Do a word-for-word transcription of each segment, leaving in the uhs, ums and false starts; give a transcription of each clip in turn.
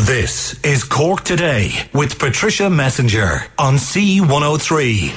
This is Cork Today with Patricia Messenger on C one oh three.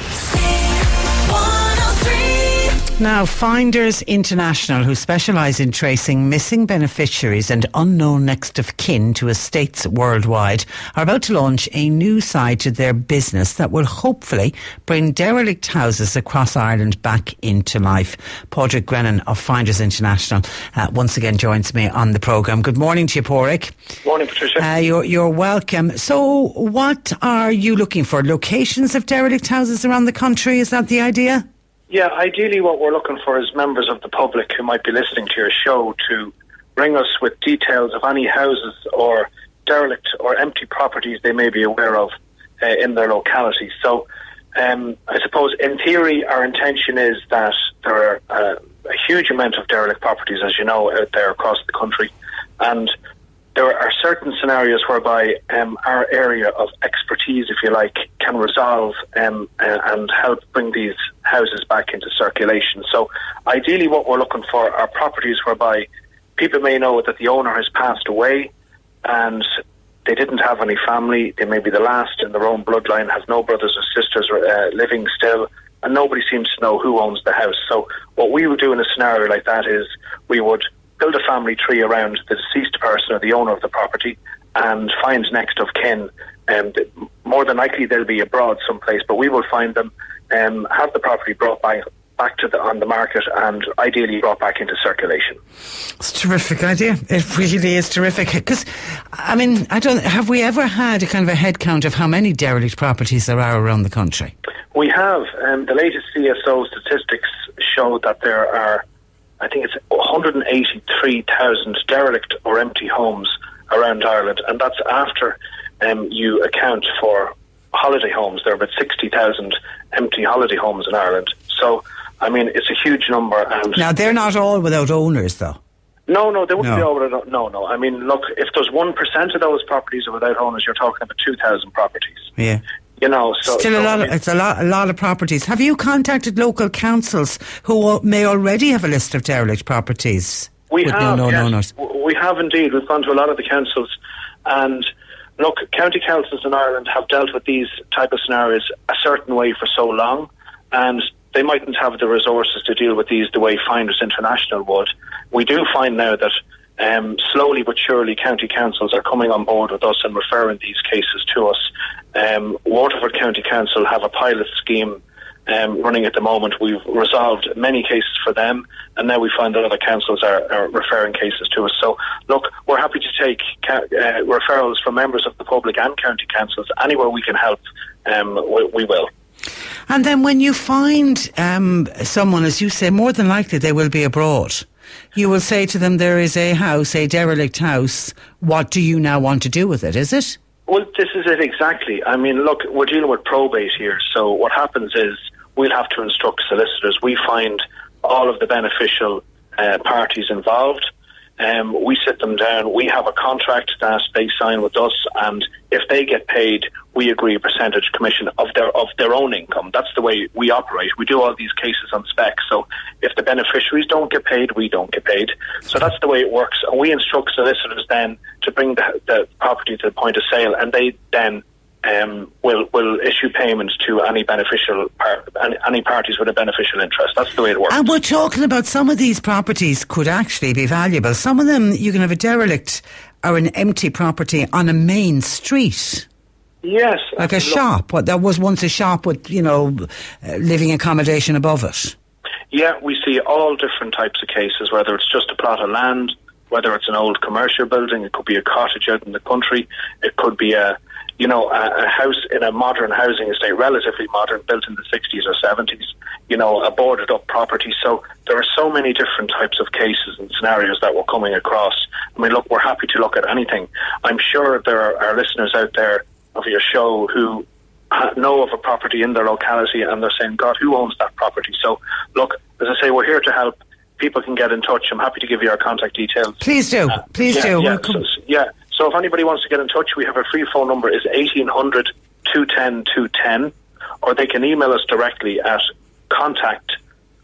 Now, Finders International, who specialise in tracing missing beneficiaries and unknown next of kin to estates worldwide, are about to launch a new side to their business that will hopefully bring derelict houses across Ireland back into life. Padraig Grennan of Finders International uh, once again joins me on the programme. Good morning to you, Padraig. Morning, Patricia. Uh, you're, you're welcome. So, what are you looking for? Locations of derelict houses around the country? Is that the idea? Yeah, ideally what we're looking for is members of the public who might be listening to your show to ring us with details of any houses or derelict or empty properties they may be aware of uh, in their locality. So um, I suppose in theory our intention is that there are uh, a huge amount of derelict properties, as you know, out there across the country, and there are certain scenarios whereby um, our area of expertise, if you like, can resolve um, uh, and help bring these houses back into circulation. So ideally what we're looking for are properties whereby people may know that the owner has passed away and they didn't have any family. They may be the last in their own bloodline, have no brothers or sisters uh, living still, and nobody seems to know who owns the house. So what we would do in a scenario like that is we would build a family tree around the deceased person or the owner of the property and find next of kin. Um, more than likely they'll be abroad someplace, but we will find them, um, have the property brought by, back to the, on the market and ideally brought back into circulation. It's a terrific idea. It really is terrific. Because, I mean, I don't. Have we ever had a kind of a head count of how many derelict properties there are around the country? We have. Um, the latest C S O statistics show that there are, I think it's one hundred eighty-three thousand derelict or empty homes around Ireland, and that's after um, you account for holiday homes. There are about sixty thousand empty holiday homes in Ireland. So, I mean, it's a huge number. And now, they're not all without owners, though. No, no, they wouldn't no. be all without. No, no. I mean, look, if there's one percent of those properties are without owners, you're talking about two thousand properties. Yeah. You know, so still so, a lot. I Of, mean, it's a lot. A lot of properties. Have you contacted local councils who may already have a list of derelict properties? We with have. No, no yes, owners? We have indeed. We've gone to a lot of the councils, and look, county councils in Ireland have dealt with these type of scenarios a certain way for so long, and they mightn't have the resources to deal with these the way Finders International would. We do find now that um, slowly but surely county councils are coming on board with us and referring these cases to us. Um, Waterford County Council have a pilot scheme um, running at the moment. We've resolved many cases for them, and now we find that other councils are, are referring cases to us. So, look, we're happy to take ca- uh, referrals from members of the public and county councils. Anywhere we can help, um, we, we will. And then when you find um, someone, as you say, more than likely they will be abroad, you will say to them, there is a house, a derelict house. What do you now want to do with it, is it? Well, this is it exactly. I mean, look, we're dealing with probate here. So what happens is we'll have to instruct solicitors. We find all of the beneficial uh, parties involved. Um, we sit them down. We have a contract that they sign with us, and if they get paid, we agree a percentage commission of their of their own income. That's the way we operate. We do all these cases on spec. So if the beneficiaries don't get paid, we don't get paid. So that's the way it works. And we instruct solicitors then to bring the, the property to the point of sale, and they then um, will will issue payments to any beneficial par- any, any parties with a beneficial interest. That's the way it works. And we're talking about some of these properties could actually be valuable. Some of them, you can have a derelict or an empty property on a main street. Yes. Like a look, shop. What, there was once a shop with, you know, uh, living accommodation above it. Yeah, we see all different types of cases, whether it's just a plot of land, whether it's an old commercial building, it could be a cottage out in the country, it could be a, you know, a, a house in a modern housing estate, relatively modern, built in the sixties or seventies, you know, a boarded up property. So there are so many different types of cases and scenarios that we're coming across. I mean, look, we're happy to look at anything. I'm sure there are, are listeners out there of your show who know of a property in their locality and they're saying, God, who owns that property? So, look, as I say, we're here to help. People can get in touch. I'm happy to give you our contact details. Please do. Uh, Please yeah, do. Yeah, We'll so, yeah. So if anybody wants to get in touch, we have a free phone number is eighteen hundred, two ten, two ten, or they can email us directly at contact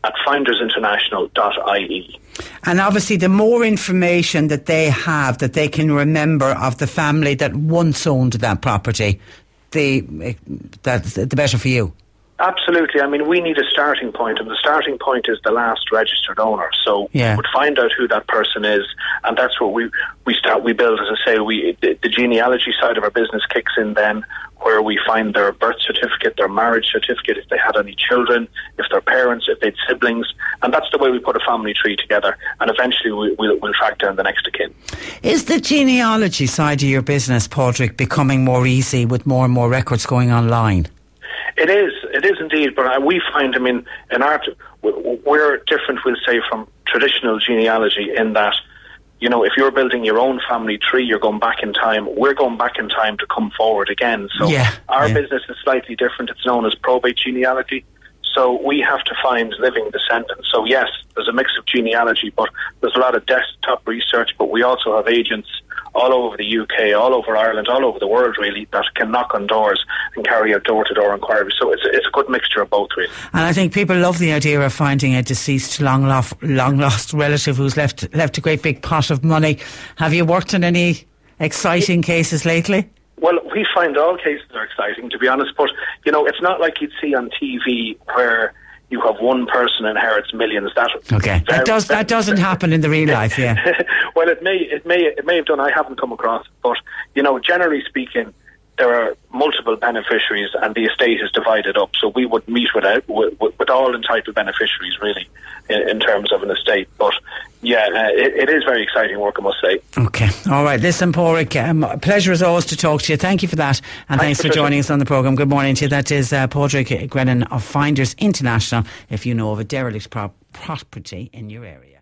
at finders international dot I E. And obviously the more information that they have, that they can remember of the family that once owned that property, the, that's the better for you. Absolutely. I mean, we need a starting point, and the starting point is the last registered owner. So yeah. we would find out who that person is, and that's what we we start. We build, as I say, we the, the genealogy side of our business kicks in then, where we find their birth certificate, their marriage certificate, if they had any children, if they're parents, if they had siblings, and that's the way we put a family tree together. And eventually, we, we'll, we'll track down the next of kin. Is the genealogy side of your business, Padraig, becoming more easy with more and more records going online? It is, it is indeed, but we find, I mean, in art, we're different, we'll say, from traditional genealogy in that, you know, if you're building your own family tree, you're going back in time. We're going back in time to come forward again. So yeah, our yeah. business is slightly different. It's known as probate genealogy. So we have to find living descendants. So yes, there's a mix of genealogy, but there's a lot of desktop research, but we also have agents all over the U K, all over Ireland, all over the world really, that can knock on doors and carry out door-to-door inquiries. So it's, it's a good mixture of both really. And I think people love the idea of finding a deceased long lost, long lost relative who's left left a great big pot of money. Have you worked on any exciting cases lately? Well, we find all cases are exciting, to be honest, but, you know, it's not like you'd see on T V where you have one person inherits millions. That okay, very, that does that doesn't happen in the real life, yeah. Well, it may it may it may have done. I haven't come across it, but you know, generally speaking, there are multiple beneficiaries, and the estate is divided up. So we would meet with with, with all entitled beneficiaries, really, in, in terms of an estate. But yeah, uh, it, it is very exciting work, I must say. Okay, all right. Listen, Padraig, um, a pleasure as always to talk to you. Thank you for that, and thanks, thanks for joining us on the programme. Good morning to you. That is uh, Padraig Grennan of Finders International. If you know of a derelict prop- property in your area.